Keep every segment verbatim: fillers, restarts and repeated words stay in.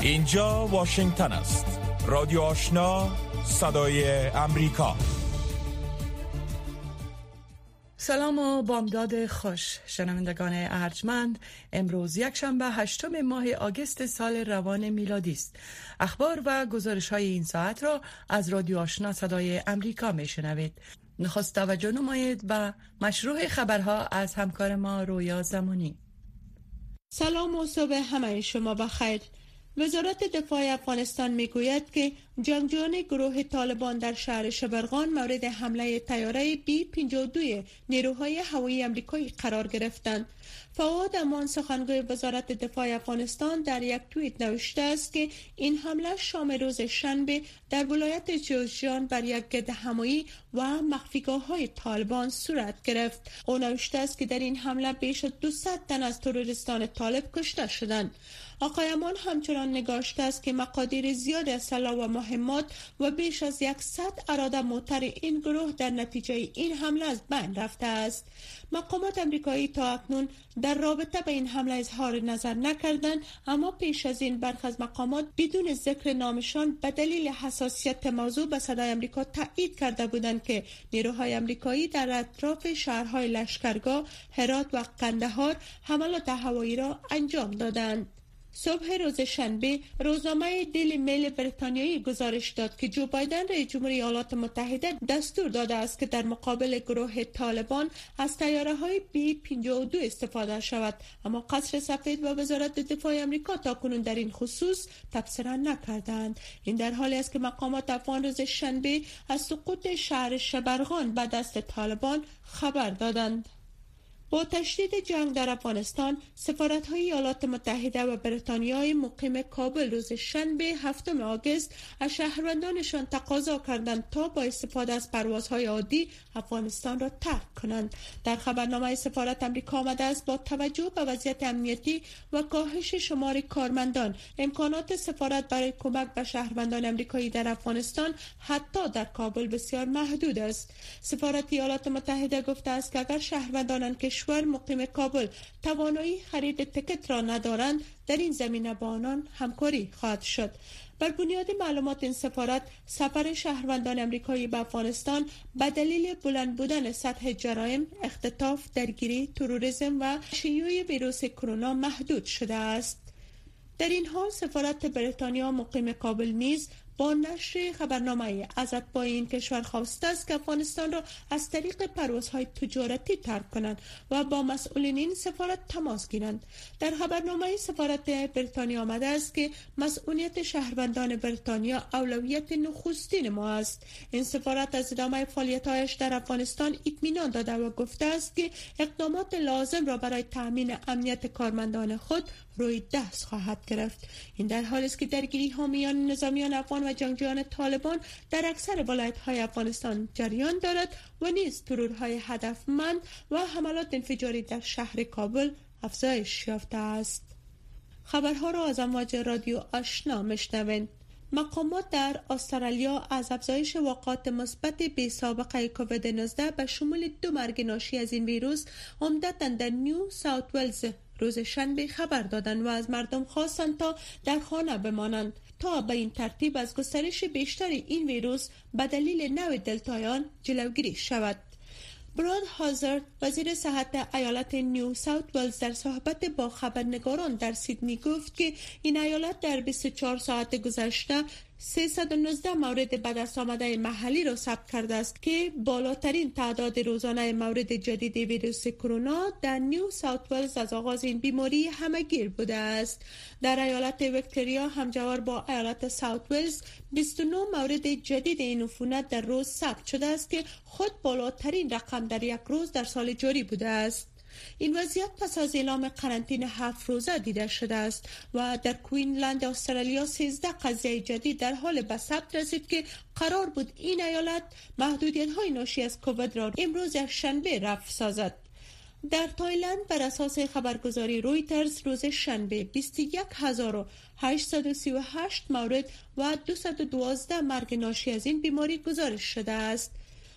اینجا واشنگتن است. رادیو آشنا، صدای امریکا. سلام و بامداد خوش شنوندگان ارجمند. امروز یک شنبه هشتم ماه آگوست سال روان میلادی است. اخبار و گزارش های این ساعت را از رادیو آشنا صدای امریکا می شنوید. نخست توجه نمایید به مشروع خبرها از همکار ما رویا زمانی. سلام و صبح همه شما بخیر. وزارت دفاع افغانستان میگوید که جنگجویان گروه طالبان در شهر شبرغان مورد حمله طیاره بی پنجاه و دو نیروهای هوایی آمریکایی قرار گرفتند. فواد امان سخنگوی وزارت دفاع افغانستان در یک توییت نوشته است که این حمله شام روز شنبه در ولایت جوزجان بر یک گرد همایی و مخفیگاه‌های طالبان صورت گرفت. او نوشته است که در این حمله بیش از دویست تن از تروریستان طالب کشته شدند. آقای امان همچنان نگاشته است که مقادیر زیاد از سلاح و مهمات و بیش از صد اراده موتر این گروه در نتیجه این حمله از بین رفته است. مقامات امریکایی تا اکنون در رابطه با این حمله اظهار نظر نکردند، اما پیش از این برخی از مقامات بدون ذکر نامشان به دلیل حساسیت موضوع به صدای امریکا تایید کرده بودند که نیروهای امریکایی در اطراف شهرهای لشکرگاه، هرات و قندهار حملات هوایی را انجام دادند. صبح روز شنبه روزنامه دیلی میل بریتانیایی گزارش داد که جو بایدن رئیس جمهوری ایالات متحده دستور داده است که در مقابل گروه طالبان از طیاره‌های بی پنجاه و دو استفاده شود، اما قصر سفید و وزارت دفاع آمریکا تاکنون در این خصوص تبصره نکردند. این در حالی است که مقامات افغان روز شنبه از سقوط شهر شبرغان به دست طالبان خبر دادند. با تشدید جنگ در افغانستان، سفارت‌های ایالات متحده و بریتانیای مقیم کابل روز شنبه هفتم آگوست از شهروندانشان تقاضا کردند تا با استفاده از پروازهای عادی افغانستان را ترک کنند. در خبرنامه سفارت آمریکا آمده است با توجه به وضعیت امنیتی و کاهش شمار کارمندان، امکانات سفارت برای کمک به شهروندان آمریکایی در افغانستان حتی در کابل بسیار محدود است. سفارت ایالات متحده گفته است که اگر شهروندان کشور مقیم کابل توانایی خرید تکت را ندارند، در این زمینه با آنان همکاری خواهد شد. بر بنیاد معلومات این سفارت، سفر شهروندان امریکایی به افغانستان به دلیل بلند بودن سطح جرایم، اختطاف، درگیری، تروریسم و شیوع ویروس کرونا محدود شده است. در این حال سفارت بریتانیا مقیم کابل نیز با نشر خبرنامه ازت با این کشور خواسته است که افغانستان را از طریق پروازهای تجارتی ترک کنند و با مسئولین این سفارت تماس گیرند. در خبرنامه سفارت بریتانیا آمده است که مسئولیت شهروندان بریتانیا اولویت نخستین ما است. این سفارت از ادامه فعالیت‌هایش در افغانستان اطمینان داده و گفته است که اقدامات لازم را برای تأمین امنیت کارمندان خود روی دست خواهد گرفت. این در حالی است که درگیری ها میان نظامیان افغان و جنگجویان طالبان در اکثر ولایت‌های افغانستان جریان دارد و نیز ترورهای هدفمند و حملات انفجاری در شهر کابل افزایش یافته است. خبرها را از امواج رادیو آشنا میشنوید. مقامات در استرالیا از افزایش واقعات مثبت بی سابقه کووید نوزده به شمول دو مرگ ناشی از این ویروس عمدتاً در نیو ساوت ولز روز شنبه خبر دادند و از مردم خواستند تا در خانه بمانند تا به این ترتیب از گسترش بیشتر این ویروس به دلیل نوع دلتایان جلوگیری شود. براد هازارد وزیر صحت ایالت نیو ساوت ولز در صحبت با خبرنگاران در سیدنی گفت که این ایالت در بیست و چهار ساعت گذشته سیصد و نوزده مورد به دست آمده محلی را ثبت کرده است که بالاترین تعداد روزانه مورد جدید ویروس کرونا در نیو ساوت ولز از آغاز این بیماری همه‌گیر بوده است. در ایالت ویکتوریا همجوار با ایالت ساوت ولز بیست و نه مورد جدید این عفونت در روز ثبت شده است که خود بالاترین رقم در یک روز در سال جاری بوده است. این وضعیت پس از اعلام قرنطینه هفت روزه دیده شده است و در کوینلند استرالیا سیزده قضیه جدید در حال به ثبت رسید که قرار بود این ایالت محدودیت‌های ناشی از کووید را امروز یک شنبه رفع سازد. در تایلند بر اساس خبرگزاری رویترز روز شنبه بیست و یک هزار و هشتصد و سی و هشت مورد و دویست و دوازده مرگ ناشی از این بیماری گزارش شده است.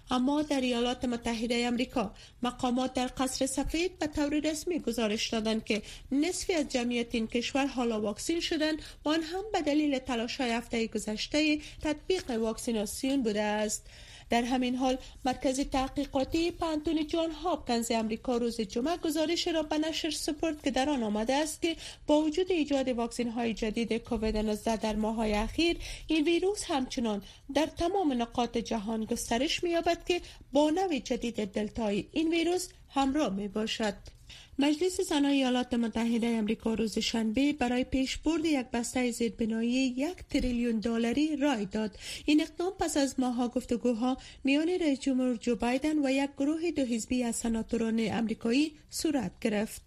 اما در ایالات متحده آمریکا مقامات در قصر سفید به طور رسمی گزارش دادند که نصفی از جمعیت این کشور حالا واکسین شدند و آن هم به دلیل تلاش‌های هفته گذشته تطبیق واکسیناسیون بوده است. در همین حال مرکز تحقیقاتی پانتون جان هاپکینز آمریکا روز جمعه گزارش را به نشر سپرد که در آن آمده است که با وجود ایجاد واکسن های جدید کووید نوزده در ماه‌های اخیر، این ویروس همچنان در تمام نقاط جهان گسترش می‌یابد که با نوع جدید دلتای این ویروس همراه میباشد. مجلس زنان ایالات متحده آمریکا روز شنبه برای پیشبرد یک بسته زیربنایی یک تریلیون دلاری رای داد. این اقدام پس از ماه‌ها گفتگوها میان رئیس جمهور جو بایدن و یک گروه دو حزبی از سناتوران آمریکایی صورت گرفت.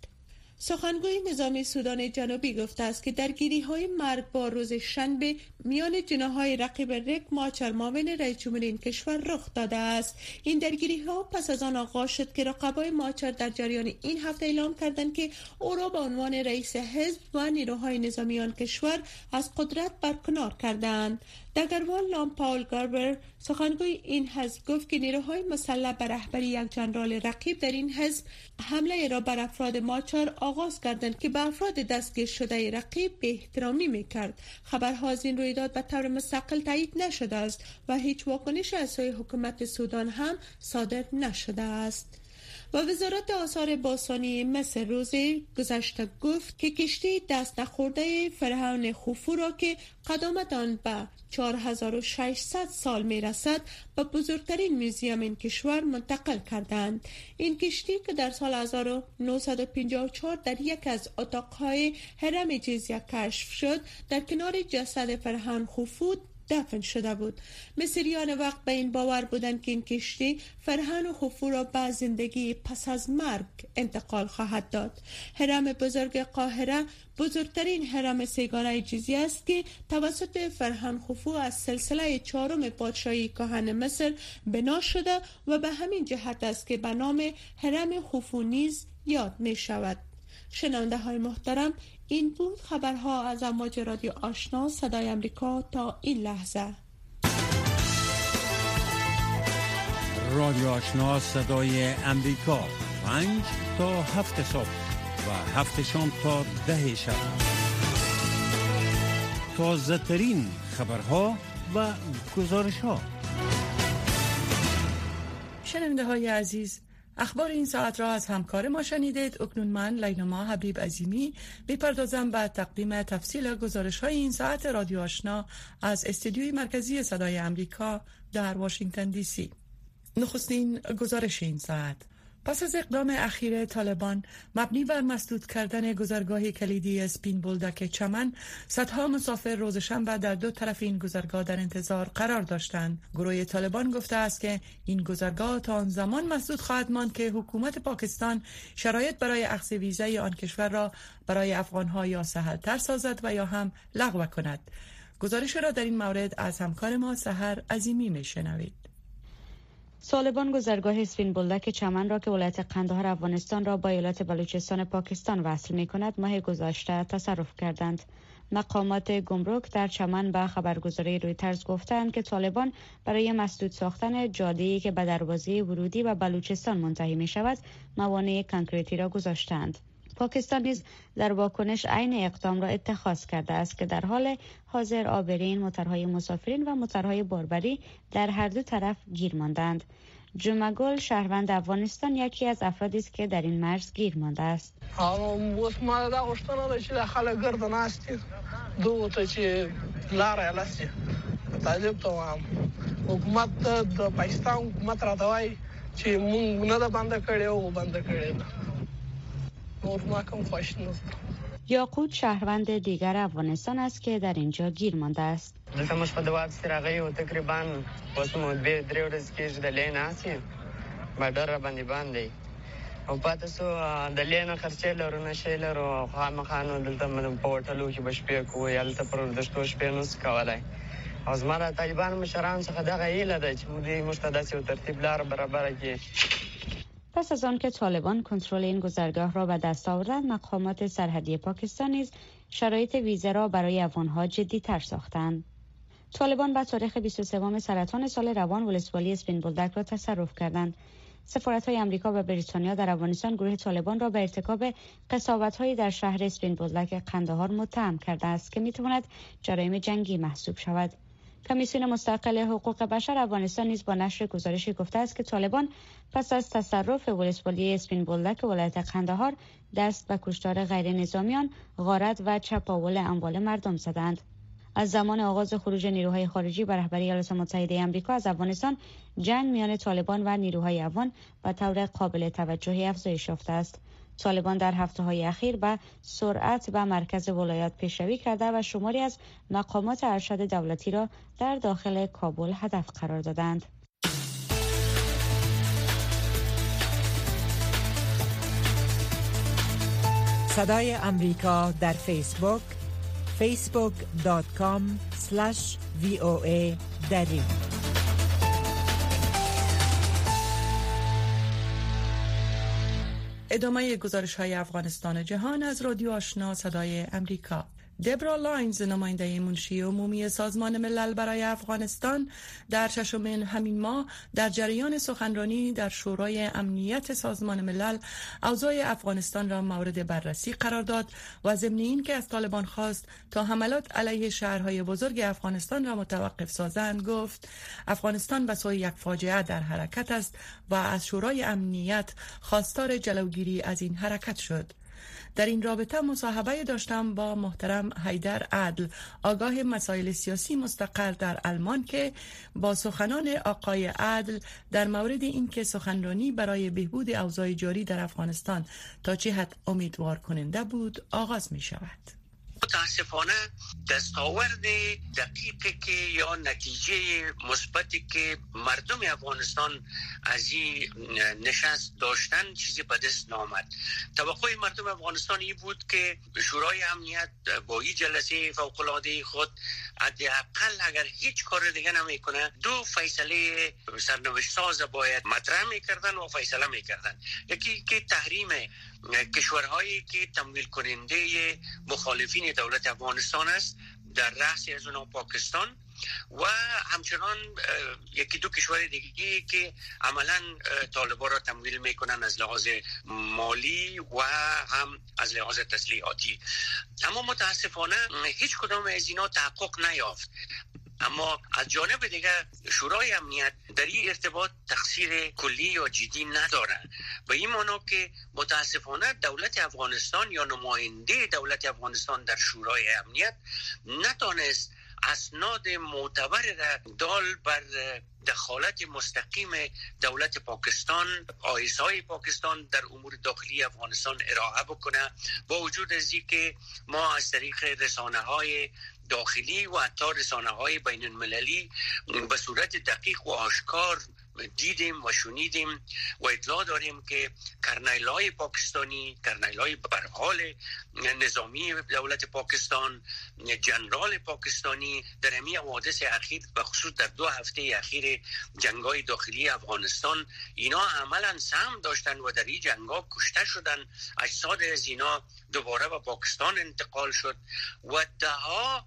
سخنگوی نظامی سودان جنوبی گفته است که درگیری‌های مرگبار روز شنبه میان جناح‌های رقیب ریک ماچر معاون رئیس جمهور این کشور رخ داده است. این درگیری‌ها پس از آن آغاز شد که رقبای ماچر در جریان این هفته اعلام کردند که او را به عنوان رئیس حزب و نیروهای نظامی آن کشور از قدرت برکنار کردند. دگروال لام پاول گاربر سخنگوی این حزب گفت که نیروهای مسلح به رهبری یک جنرال رقیب در این حزب حمله را بر افراد ماچر آغاز کردند که به افراد دستگیر شده رقیب به احترامی میکرد. خبرها از این رویداد به طور مستقل تایید نشده است و هیچ واکنش از سوی حکومت سودان هم صادر نشده است. و وزارت آثار باستانی مصر روز گذشته گفت که کشتی دست نخورده فرعون خوفو را که قدامت آن به چهار هزار و ششصد سال می رسد به بزرگترین موزیم این کشور منتقل کردند. این کشتی که در سال هزار و نهصد و پنجاه و چهار در یک از اتاقهای هرم جزیه کشف شد، در کنار جسد فرعون خوفو دفن شده بود. مصریان وقت به این باور بودند که این کشتی فرعون خوفو را به زندگی پس از مرگ انتقال خواهد داد. هرم بزرگ قاهره بزرگترین هرم سیگانه جزیه است که توسط فرعون خوفو از سلسله چهارم پادشاهی کهن مصر بنا شده و به همین جهت است که به نام هرم خوفو نیز یاد می شود. شنونده های محترم، این بود خبرها از امواج رادیو آشنا صدای امریکا تا این لحظه. رادیو آشنا صدای امریکا، پنج تا هفت صبح و هفت شام تا ده شب. تازه ترین خبرها و گزارش ها. شنونده های عزیز، اخبار این ساعت را از همکار ما شنیدید. اکنون من لینما حبیب عظیمی بپردازم به تقدیم تفصیل گزارش های این ساعت رادیو آشنا از استودیوی مرکزی صدای امریکا در واشنگتن دی سی. نخستین گزارش این ساعت: پس از اقدام اخیر طالبان مبنی بر مسدود کردن گذرگاه کلیدی اسپین بولدک چمن، صدها مسافر روز شنبه در دو طرف این گذرگاه در انتظار قرار داشتند. گروه طالبان گفته است که این گذرگاه تا آن زمان مسدود خواهد ماند که حکومت پاکستان شرایط برای اخذ ویزای آن کشور را برای افغان‌ها یا سهل‌تر سازد و یا هم لغو کند. گزارش را در این مورد از همکار ما سحر عظیمی میشنوید. طالبان گذرگاه اسپین بولدک چمن را که ولایت قندهار افغانستان را با ایالت بلوچستان پاکستان وصل می کند ماه گذشته تصرف کردند. مقامات گمرک در چمن به خبرگزاری رویترز گفتند که طالبان برای مسدود ساختن جاده‌ای که به دروازه ورودی به بلوچستان منتهی می شود موانع کانکریتی را گذاشتند. پاکستان نیز در واکنش عین اقدام را اتخاذ کرده است که در حال حاضر آبرین، موتورهای مسافرین و موتورهای باربری در هر دو طرف گیر ماندند. جمعه گل شهروند افغانستان یکی از افرادی است که در این مرز گیر مانده است. اوس ما دا غوښتنه ده چې د خلک ګرد ناست دي دوه ته چې لاره لاسي طالب ته وایم حکومت د پاکستان حکومت راته وایي چې مونږ نه ده بنده کړې او بنده کړې ده. یاقوت شهروند دیگر افغانستان است که در اینجا گیر مانده است. دلته مش په دوات سراغي او تقریبا اوس مو به درې ورځې کې د لین آسي باډر باندې باندې او پاتې سو د لین خرچې لرو نشي لرو خامخانو دلته مې په هوټلو کې بشپې کوی الته پر د شتو شپې نو سکولای او زما د طالبان مشران څخه دغه ایله ده چې موږ مشتدس او ترتیب لار برابر کړي. پس از آن که طالبان کنترل این گذرگاه را به دست آوردند، مقامات سرحدی پاکستان نیز شرایط ویزا را برای افغان‌ها جدی‌تر ساختند. طالبان با تاریخ بیست و سوم سرطان سال روان ولسوالی اسپین بولدک را تصرف کردند. سفارت‌های آمریکا و بریتانیا در افغانستان گروه طالبان را به ارتکاب قساوت‌هایی در شهر اسپین بولدک قندهار متهم کرده است که می‌تواند جرایم جنگی محسوب شود. کمیسیون مستقل حقوق بشر افغانستان نیز با نشر گزارشی گفته است که طالبان پس از تصرف ولسوالی اسپین بولدک ولایت قندهار دست به کشتار غیر نظامیان، غارت و چپاول اموال مردم زدند. از زمان آغاز خروج نیروهای خارجی به رهبری ایالات متحده آمریکا از افغانستان، جنگ میان طالبان و نیروهای افغان به طور قابل توجهی افزایش یافته است. طالبان در هفته‌های اخیر به سرعت به مرکز ولایات پیشروی کرده و شماری از مقامات ارشد دولتی را در داخل کابل هدف قرار دادند. صدای امریکا در فیسبوک فیسبوک دات کام اسلش وی او ای دری. ادامه گزارش های افغانستان جهان از رادیو آشنا صدای امریکا. دبرا لاینز، نماینده منشی عمومی سازمان ملل برای افغانستان، در ششمین همین ماه در جریان سخنرانی در شورای امنیت سازمان ملل اوضاع افغانستان را مورد بررسی قرار داد و ضمن این که از طالبان خواست تا حملات علیه شهرهای بزرگ افغانستان را متوقف سازند، گفت افغانستان به سوی یک فاجعه در حرکت است و از شورای امنیت خواستار جلوگیری از این حرکت شد. در این رابطه مصاحبه داشتم با محترم حیدر عدل، آگاه مسائل سیاسی مستقر در آلمان، که با سخنان آقای عدل در مورد اینکه سخنرانی برای بهبود اوضاع جاری در افغانستان تا چه حد امیدوار کننده بود آغاز می شود. متاسفانه دستاورد دقیقی که یا نتیجه مثبتی که مردم افغانستان از این نشست داشتن چیزی به دست نامد. توقع مردم افغانستان این بود که شورای امنیت با این جلسه فوق‌العاده خود حداقل اگر هیچ کار دیگه نمیکنه دو فیصله سرنوشت ساز باید مطرح میکردن و فیصله میکردن. یکی که تحریم کشورهایی که تمویل کننده مخالفین دولت افغانستان است، در رأس از اونها پاکستان، و همچنان یکی دو کشور دیگه که عملا طالبان را تمویل میکنن از لحاظ مالی و هم از لحاظ تسلیحاتی. اما متاسفانه هیچ کدام از اینا تحقق نیافت. اما از جانب دیگر شورای امنیت در این ارتباط تقصیر کلی یا جدی نداره، به این معنی که متاسفانه دولت افغانستان یا نماینده دولت افغانستان در شورای امنیت نتونست اسناد معتبر را دال بر دخالت مستقیم دولت پاکستان، آیسای پاکستان در امور داخلی افغانستان ارائه بکنه، با وجود از اینکه ما از طریق رسانه‌های داخلی و حتی رسانه‌های بین المللی به صورت دقیق و آشکار دیدیم و شنیدیم و اطلاع داریم که کرنیل‌های پاکستانی، کرنیل‌های برحال نظامی دولت پاکستان، جنرال پاکستانی در همین حوادث اخیر به خصوص در دو هفته اخیر جنگ‌های داخلی افغانستان اینا عملاً سهم داشتن و در این جنگ‌ها کشته شدن. اجساد از اینا دوباره به پاکستان انتقال شد و ده‌ها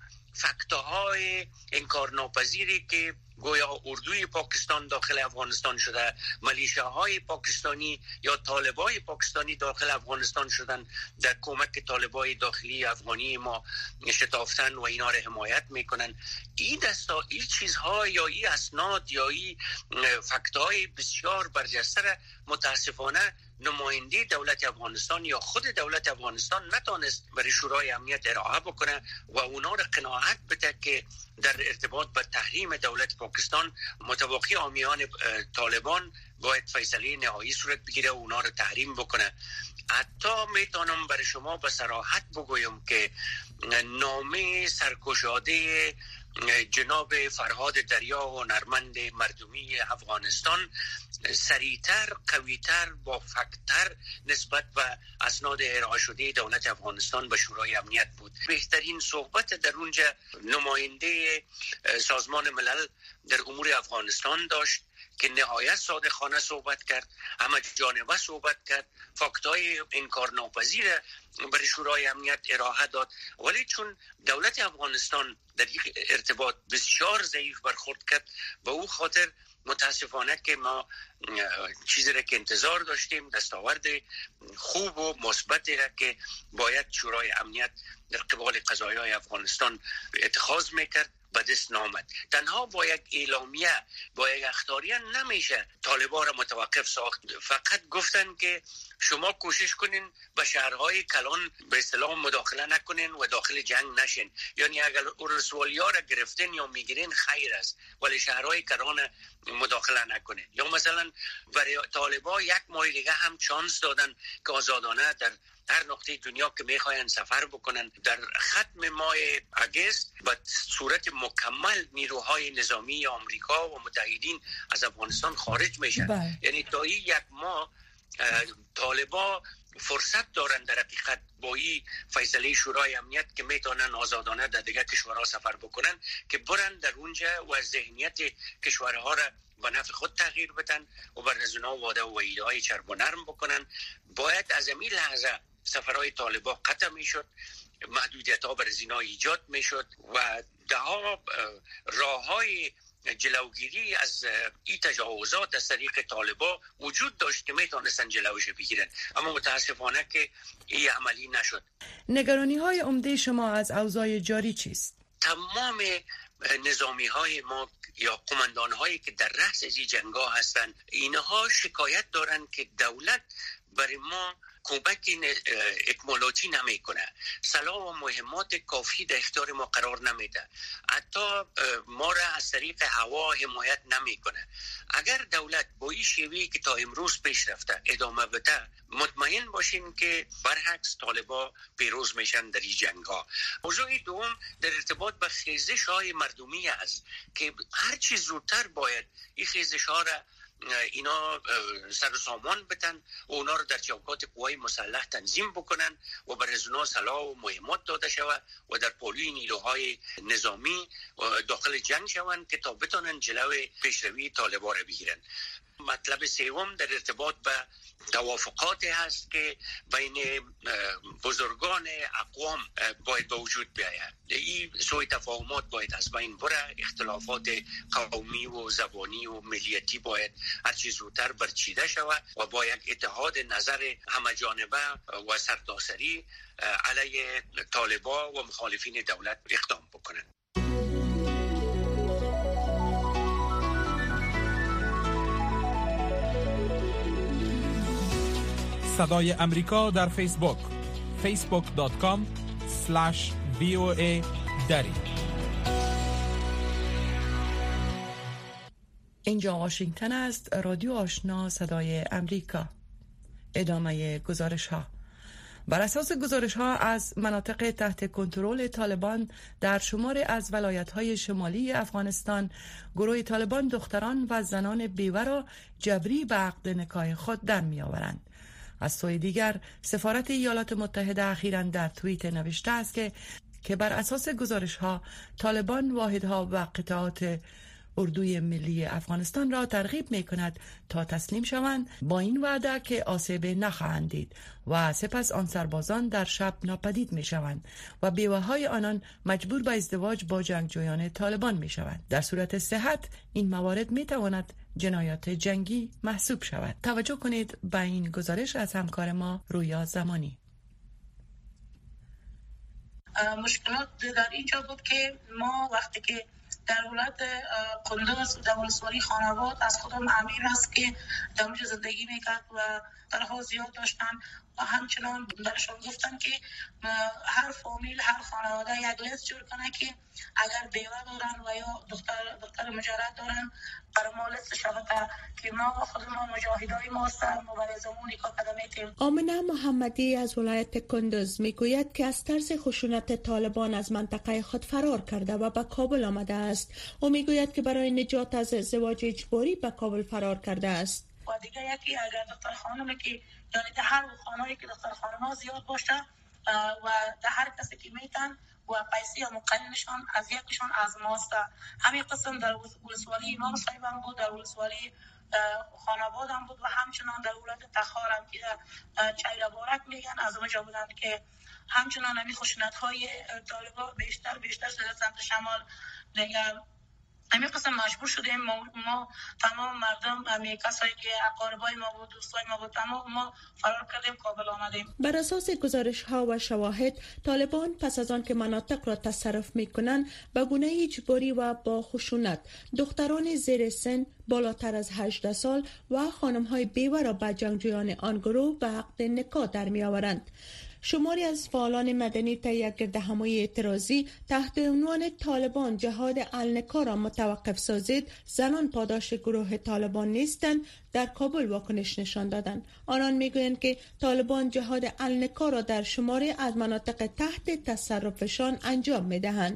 فکتاهای انکارناپذیری که گویا اردوی پاکستان داخل افغانستان شده، ملیشیاهای پاکستانی یا طالبای پاکستانی داخل افغانستان شدن، در کمک طالبای داخلی افغانی ما شتافتن و اینا را حمایت میکنن. این دستا این چیزها یا این اسناد یا این فکتاهای بسیار برجسته را متاسفانه نماینده دولت افغانستان یا خود دولت افغانستان نتونست برای شورای امنیت ارائه بکنه و اونا را قناعت بده که در ارتباط با تحریم دولت پاکستان متوقی حامیان طالبان باید فیصله نهایی صورت بگیره و اونا را تحریم بکنه. حتی میتونم برای شما به صراحت بگویم که نامه سرگشاده جناب فرهاد دریا و هنرمند مردمی افغانستان سریعتر، قویتر، با فکتر نسبت به اسناد ارائه شده دولت افغانستان به شورای امنیت بود. بهترین صحبت در اونجا نماینده سازمان ملل در امور افغانستان داشت که نهایت صادقانه صحبت کرد، همه جانبه صحبت کرد، فاکتای انکارناپذیر برای شورای امنیت ارائه داد. ولی چون دولت افغانستان در این ارتباط بسیار ضعیف برخورد کرد، به او خاطر متاسفانه که ما چیزی را که انتظار داشتیم، دستاورد خوب و مثبتی را که باید شورای امنیت در قبال قضایای افغانستان اتخاذ میکرد، به دست نامد. تنها با یک اعلامیه، با یک اخطاریه نمیشه طالبان را متوقف ساخت. فقط گفتن که شما کوشش کنین به شهرهای کلان به اصطلاح مداخله نکنین و داخل جنگ نشین، یعنی اگر ولسوالی‌ها را گرفتین یا میگیرین خیر است، ولی شهرهای کلان مداخله نکنین. یا مثلا برای طالبان یک ماه دیگه هم چانس دادن که آزادانه در هر نقطه دنیا که میخواین سفر بکنن. در ختم ماه اگست به صورت مکمل نیروهای نظامی آمریکا و متحدین از افغانستان خارج میشن. بله. یعنی تا این یک ماه طالبا فرصت دارن در حقیقت با این فیصله شورای امنیت که میتونن آزادانه در دیگه کشورها سفر بکنن، که برن در اونجا و ذهنیت کشورها را به نفع خود تغییر بدن و بر از اونا وعده و وعیدهای چرب و نرم بکنن. باید از این لحظه سفرهای طالبان قطع میشد، محدودیت ها بر زینا ایجاد میشد و ده ها راه های جلوگیری از این تجاوزات از طریق طالبان وجود داشت که میتونستن جلوش بگیرن، اما متاسفانه که این عملی نشد. نگرانی های عمده شما از اوضاع جاری چیست؟ تمام نظامی های ما یا قماندان هایی که در رأس این جنگ ها هستن، اینها شکایت دارن که دولت برای ما کمک اکمالاتی نمی کنه، سلاح و مهمات کافی در اختیار ما قرار نمیده، حتی ما را از طریق هوا حمایت نمی کنه. اگر دولت با این شیوهی که تا امروز پیش رفته ادامه بده، مطمئن باشین که برعکس طالبا پیروز میشن در این جنگ ها. موضوع دوم در ارتباط به خیزش های مردمی است که هر چی زودتر باید این خیزش ها را اینا سر و سامان بدن و اونا رو در چوکات قوای مسلح تنظیم بکنن و بر از اونا سلاح و مهمات داده شود و در پالوی نیروهای نظامی داخل جنگ شوند که تا بتونن جلوی پیشروی طالبان را بگیرن. مطلب سوم در ارتباط به توافقاتی هست که بین بزرگان اقوام باید به وجود بیاید. این سوی تفاهمات باید از بین بره، اختلافات قومی و زبانی و ملیتی باید هر چیز زودتر برچیده شود و با یک اتحاد نظر همه جانبه و سرتاسری علیه طالبان و مخالفین دولت اقدام بکنند. صدای امریکا در فیسبوک فیسبوک دات کام اسلش وی او ای دری. اینجا واشنگتن است، رادیو آشنا صدای امریکا. ادامه گزارش ها. بر اساس گزارش ها از مناطق تحت کنترل طالبان در شمار از ولایت های شمالی افغانستان، گروه طالبان دختران و زنان بیوه را جبری به عقد نکاح خود در می آورند. از سوی دیگر سفارت ایالات متحده اخیراً در توییت نوشته است که که بر اساس گزارش ها طالبان واحدها و قطعات اردوی ملی افغانستان را ترغیب می کند تا تسلیم شوند، با این وعده که آسیب نخواهند دید و سپس آن سربازان در شب ناپدید می شوند و بیوه های آنان مجبور به ازدواج با جنگجویان طالبان می شوند. در صورت صحت این موارد می تواند جنایات جنگی محسوب شود. توجه کنید به این گزارش از همکار ما رویا زمانی. مشکلات در اینجا بود که ما وقتی که در ولایت قندوز در ولسوالی خانواد از خودم امیر است که در اونجا زندگی میکرد و درها زیاد داشتن و همچنان برشان گفتن که هر فامیل هر خانواده یک لیست جور کنه که اگر بیوه دارن و یا دختر دختر مجرد دارن برای ما لیست شود که ما و خود ما مجاهدای ما هستن و برای زمون نکاح قدمیتیم. آمنه محمدی از ولایت کندوز میگوید که از طرز خشونت طالبان از منطقه خود فرار کرده و به کابل آمده است. او میگوید که برای نجات از ازدواج اجباری به کابل فرار کرده است. و دیگه یکی اگر دختر خانمی که یعنی در هر خانه‌ای که دختر خانم‌ها زیاد باشه و در هر کسی که میتن و پیسی یا مقننشان از یکشان از ماست. همین قسم در ولسوالی امام صاحب هم بود، در ولسوالی خانواد هم بود و همچنان در ولایت تخار هم که چیلابارک میگن از اونجا بودن که همچنان همین خشونت‌های طالبان بیشتر بیشتر شده سمت شمال دیگه. همین قسم مجبور شدیم ما, ما تمام مردم همین کسایی که اقاربای ما بود دوستای ما بود تمام ما فرار کردیم کابل آمدیم. بر اساس گزارش ها و شواهد طالبان پس از آن که مناطق را تصرف می کنند به گونه اجباری و با خشونت دختران زیر سن بالاتر از هجده سال و خانم های بیوه را به جنگجویان آن گروه به عقد نکاح در می آورند. شماری از فعالان مدنی تا یک گردهمایی اعتراضی تحت عنوان طالبان جهاد النکاح را متوقف سازید، زنان پاداش گروه طالبان نیستند، در کابل واکنش نشان دادند. آنان میگویند که طالبان جهاد النکاح را در شماری از مناطق تحت تصرفشان انجام میدهند.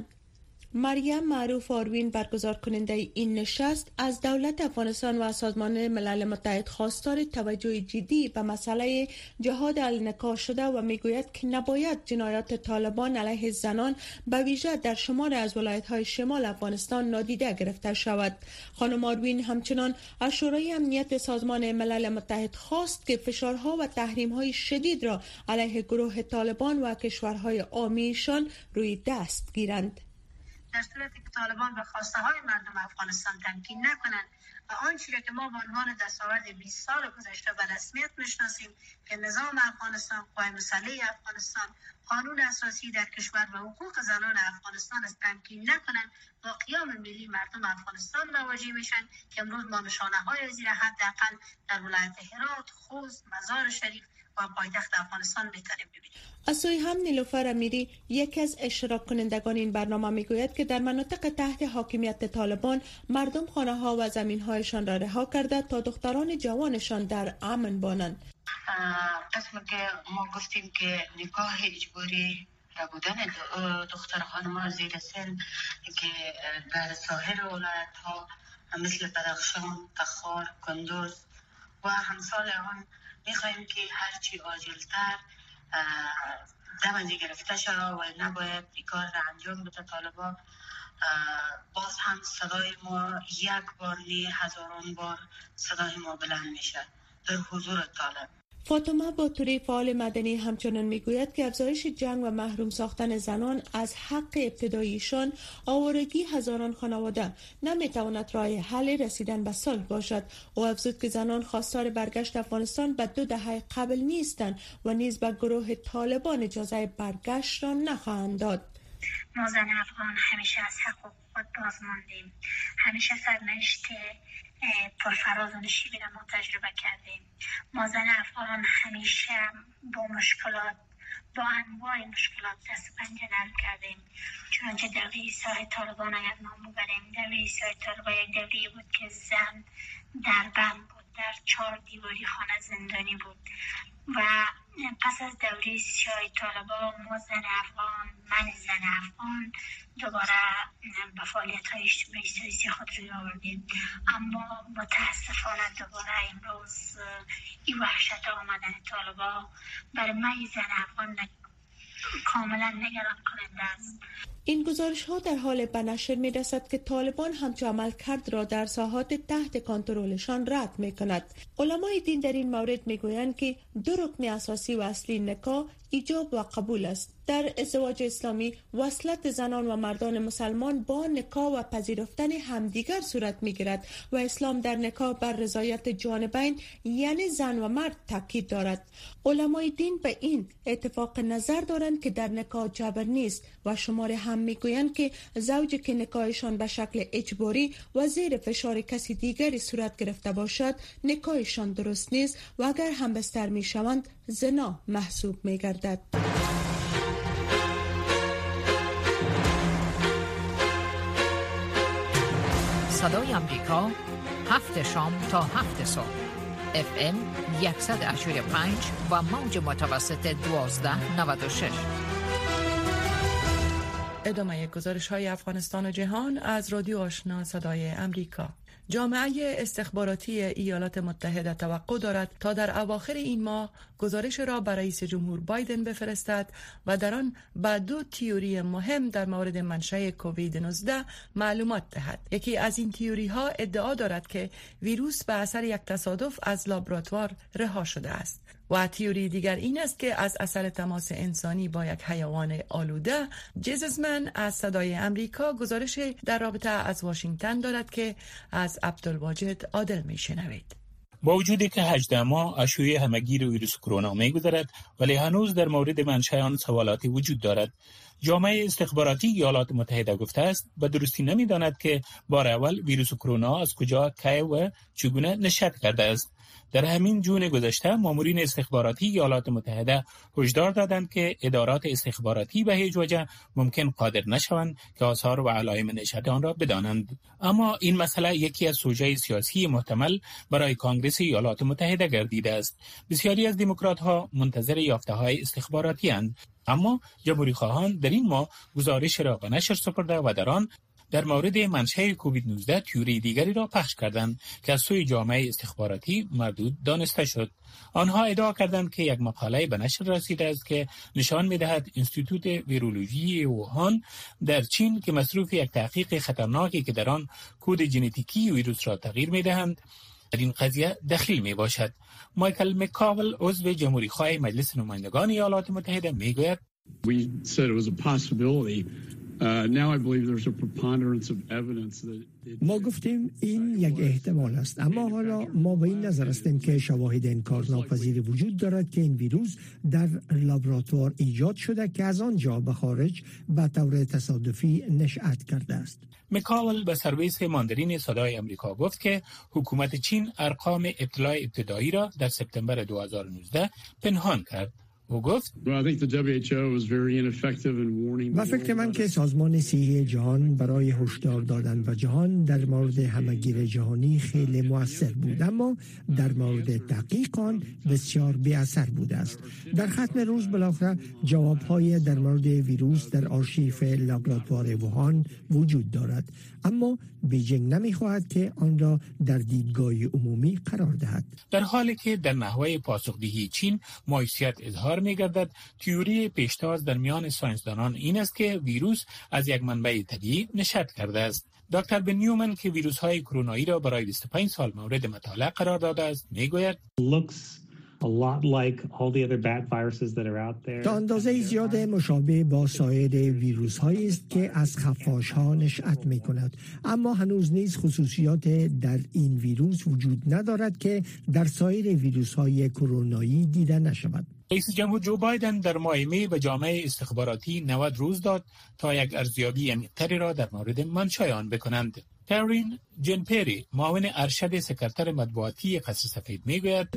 مریم معروف آروین برگزار کننده این نشست از دولت افغانستان و سازمان ملل متحد خواستار توجه جدی به مسئله جهاد النکاح شده و میگوید که نباید جنایات طالبان علیه زنان به ویژه در شمال از ولایت‌های شمال افغانستان نادیده گرفته شود. خانم آروین همچنان از شورای امنیت سازمان ملل متحد خواست که فشارها و تحریم‌های شدید را علیه گروه طالبان و کشورهای عامیشان روی دست گیرند. در صورتی که طالبان به خواسته های مردم افغانستان تمکین نکنند و آنچه که ما به عنوان دستاورد بیست سال گذشته به رسمیت میشناسیم که نظام افغانستان، قوای مسلح افغانستان، قانون اساسی در کشور و حقوق زنان افغانستان از تمکین نکنند، با قیام ملی مردم افغانستان مواجه میشن که امروز ما نشانه های زیر حداقل در ولایت هرات، خوست، مزار شریف و پایتخت افغانستان میتونیم ببینیم. از سوی هم نیلوفر امیری یکی از اشتراک کنندگان این برنامه میگوید که در مناطق تحت حاکمیت طالبان مردم خانه ها و زمین هایشان را رها کرده تا دختران جوانشان در امن بانند. قسم که ما گفتیم که نکاح اجباری را بودن دختر خانم زیر سن که در ساحل ولایت ها مثل بدخشان، تخار، کندوز و همسال آن میخواهیم که هرچی عاجلتر دمنی گرفته شد و نباید این کار را انجام بده طالبان. باز هم صدای ما یک بار نه هزاران بار صدای ما بلند میشه در حضور طالب. فاطمه باتوری فعال مدنی همچنان میگوید که افزایش جنگ و محروم ساختن زنان از حق ابتداییشان آوارگی هزاران خانواده نمیتواند راه حل رسیدن به صلح باشد. او افزود که زنان خواستار برگشت افغانستان به دو دهه قبل نیستند و نیز به گروه طالبان اجازه برگشت را نخواهند داد. ما زن افغان همیشه از حقوق خود باز ماندیم، همیشه سرنوشت پرفراز و نشیبی را ما تجربه کردیم. ما زن افغان همیشه با مشکلات با انواع مشکلات دست پنجه نرم کردیم. چنانچه دوره ایستای طالبان اگر نام ببریم، دوره ایستای طالبان یک دوره بود که زن در بند بود، در چهار دیواری خانه زندانی بود و پس از دوره ایستای طالبان ما زن افغان، من زن افغان دوباره به فعالیت‌های اجتماعی سیاسی خود روی آوردیم. اما متاسفانه دوباره امروز این وحشت آمدن طالبان برای من زن افغان کاملا نگران کننده است. این گزارش ها در حال به نشر می رسد که طالبان همچو عملکرد را در ساحات تحت کنترلشان رد می کند. علمای دین در این مورد می گویند که دو رکن اساسی و اصلی نکاح ایجاب و قبول است. در ازدواج اسلامی وصلت زنان و مردان مسلمان با نکاح و پذیرفتن همدیگر صورت می گیرد و اسلام در نکاح بر رضایت جانبین یعنی زن و مرد تاکید دارد. علمای دین به این اتفاق نظر دارند که در نکاح جبر نیست و شمار هم می گویند که زوجی که نکاحشان به شکل اجباری و زیر فشار کسی دیگری صورت گرفته باشد نکاحشان درست نیست و اگر هم بستر می شوند زنا محسوب می گردد. صدای امریکا هفت شام تا هفت صبح اف ام صد و هشتاد و پنج و موج متوسط دوازده نود و شش. ادامه گزارش های افغانستان و جهان از رادیو آشنا صدای امریکا. جامعه استخباراتی ایالات متحده توقع دارد تا در اواخر این ماه گزارش را برای رئیس جمهور بایدن بفرستد و در آن به دو تئوری مهم در مورد منشأ کووید نوزده معلومات دهد. یکی از این تئوری ها ادعا دارد که ویروس به اثر یک تصادف از لابراتوار رها شده است و تئوری دیگر این است که از اثر تماس انسانی با یک حیوان آلوده. جززمن از صدای امریکا گزارش در رابطه از واشنگتن دارد که از عبدالواجد عادل می شنوید. با وجودی که هجده ماه از شیوع همگیر ویروس کرونا می گذرد، ولی هنوز در مورد منشأ آن سوالاتی وجود دارد. جامعه استخباراتی ایالات متحده گفته است به درستی نمی داند که بار اول ویروس کرونا از کجا، کی و چگونه نشأت کرده است. در همین جون گذشته مامورین استخباراتی ایالات متحده هشدار دادند که ادارات استخباراتی به هیچ وجه ممکن قادر نشوند که آثار و علائم نشأت آن را بدانند. اما این مسئله یکی از سوژه سیاسی محتمل برای کانگرس ایالات متحده گردیده است. بسیاری از دموکرات‌ها منتظر یافته‌های استخباراتی اند، اما جمهوری خواهان در این ماه گزارش را به نشر سپرده و در آن در مورد منشأ کووید نوزده تئوری دیگری را پخش کردند که از سوی جامعه استخباراتی مردود دانسته شد. آنها ادعا کردند که یک مقاله به نشر رسیده است که نشان می‌دهد انستیتوت ویرولوژی ووهان در چین که مصروف یک تحقیق خطرناکی که در آن کد ژنتیکی ویروس را تغییر می‌دهند در این قضیه دخیل میباشد. مایکل مکاول عضو جمهوری خواه مجلس نمایندگان ایالات متحده میگوید ما گفتیم این یک احتمال است، اما حالا ما به این نظر هستیم که شواهد انکارناپذیری وجود دارد که این ویروس در لابراتوار ایجاد شده که از آنجا به خارج به طور تصادفی نشأت کرده است. مکاول به سرویس ماندرین صدای امریکا گفت که حکومت چین ارقام ابتلا ابتدایی را در سپتامبر دو هزار و نوزده پنهان کرد. او گفت و فکر من که سازمان صحی جهان برای هشدار دادن و جهان در مورد همگیر جهانی خیلی مؤثر بود، اما در مورد تحقیق آن بسیار بی اثر بوده است. در ختم روز بالاخره جوابهای در مورد ویروس در آرشیف لابراتوار ووهان وجود دارد، اما بیجینگ نمیخواهد که آن را در دیدگاه عمومی قرار دهد. در حالی که در نحوه پاسخدهی چین مایوسیت اظهار می‌گردد، تئوری پیشتاز در میان ساینسدانان این است که ویروس از یک منبع طبیعی نشأت کرده است. دکتر بن نیومن که ویروس‌های کرونایی را برای بیست و پنج سال مورد مطالعه قرار داده است میگوید تا اندازه زیاد مشابه با سایر ویروس هایی است که از خفاش ها نشأت می کند، اما هنوز نیز خصوصیات در این ویروس وجود ندارد که در سایر ویروس های کرونایی دیده نشود. رئیس جمهور جو بایدن در ماه می به جامعه استخباراتی نود روز داد تا یک ارزیابی عمیق‌تری را در مورد منشأ آن بکنند. کارین جن پری، معاون ارشد سکرتر مطبوعاتی قصر سفید میگوید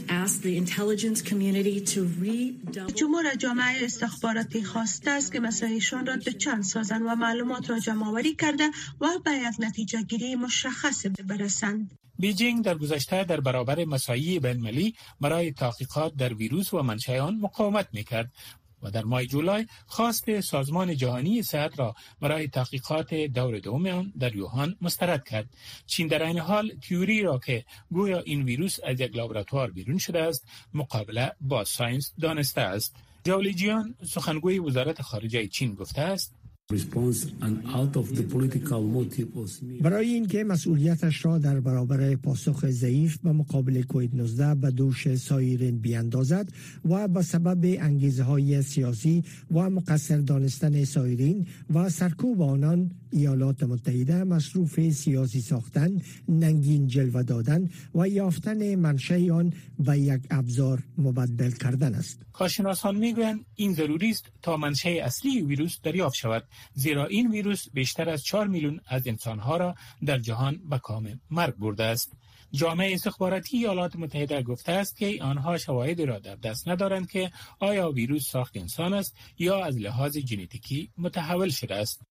جمهور از جامعه استخباراتی خواسته است که مسائلشان را به چند سازند و معلومات را جمع آوری کرده و به یک نتیجه گیری مشخص برسند. بیجینگ در گذشته در برابر مساعی بین‌المللی برای تحقیقات در ویروس و منشأ آن مقاومت میکرد و در ماه جولای خواست سازمان جهانی صحت را برای تحقیقات دور دوم آن در یوهان مسترد کرد. چین در این حال تئوری را که گویا این ویروس از یک لابراتوار بیرون شده است مقابله با ساینس دانسته است. جاولیجیان سخنگوی وزارت خارجه چین گفته است برای اینکه مسئولیتش را در برابر پاسخ ضعیف به مقابل کووید نوزده به دوش سایرین بیاندازد و به سبب انگیزه‌های سیاسی و مقصر دانستن سایرین و سرکوب آنان ایالات متحده مصروف سیاسی ساختن، ننگین جلوه دادن و یافتن منشأ آن به یک ابزار مبدل کردن است. کارشناسان میگویند این ضروری است تا منشأ اصلی ویروس دریافت شود، زیرا این ویروس بیشتر از چهار میلیون از انسانها را در جهان به کام مرگ برده است. جامعه استخباراتی ایالات متحده گفته است که آنها شواهدی را در دست ندارند که آیا ویروس ساخت انسان است یا از لحاظ ژنتیکی متحول شده است.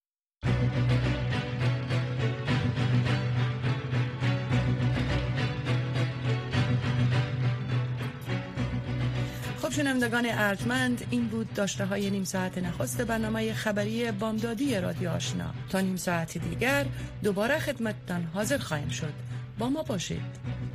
خب شنوندگان ارجمند، این بود داشته های نیم ساعت نخست برنامه خبری بامدادی رادیو آشنا. تا نیم ساعت دیگر دوباره خدمتتان حاضر خواهیم شد. با ما باشید.